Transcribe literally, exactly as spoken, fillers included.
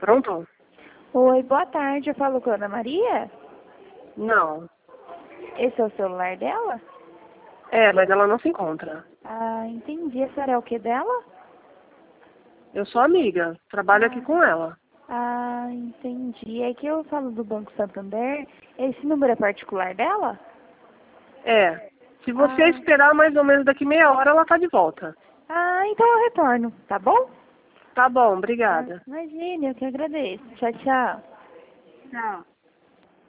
Pronto? Oi, boa tarde. Eu falo com a Ana Maria? Não. Esse é o celular dela? É, mas ela não se encontra. Ah, entendi. A senhora é o que dela? Eu sou amiga, trabalho aqui Ah, com ela. ah, entendi. É que eu falo do Banco Santander. Esse número é particular dela? É. Se você Ah, esperar mais ou menos daqui meia hora, ela tá de volta. ah, então eu retorno, tá bom? Tá bom, Ah, obrigada. imagine, eu que agradeço. Tchau, tchau. Tchau.